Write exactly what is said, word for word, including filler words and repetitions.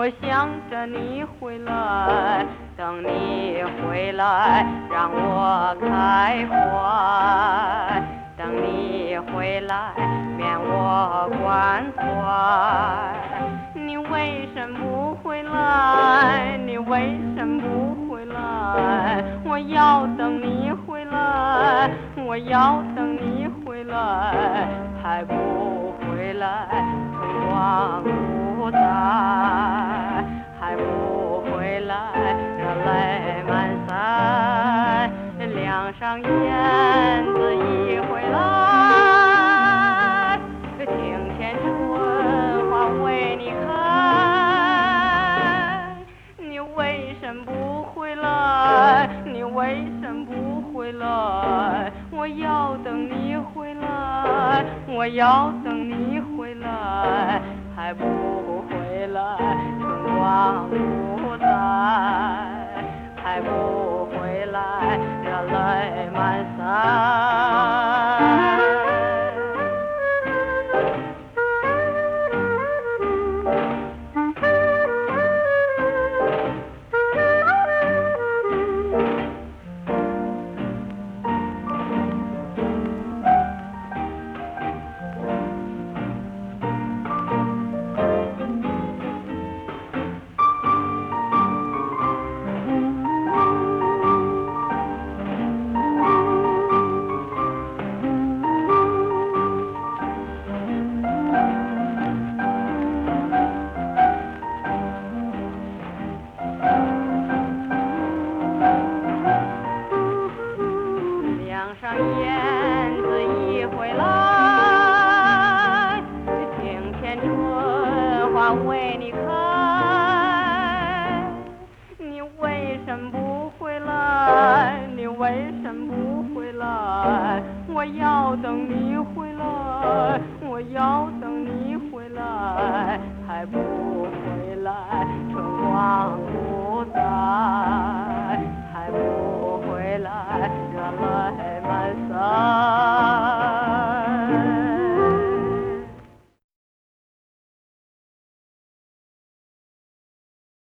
我想着你回来，等你回来让我开怀，等你回来免我关怀。你为什么不回来？你为什么不回来？我要等你回来，我要等你回来，还不回来，春光不再，还不回来，热泪满腮，梁上燕子一回来，庭前春花为你开，你为什么不回来？你为什么不回来？我要等你回来，我要等你回来，还不回来，春光不再，还不回来，热泪满腮。上燕子一回来，庭前春花为你开。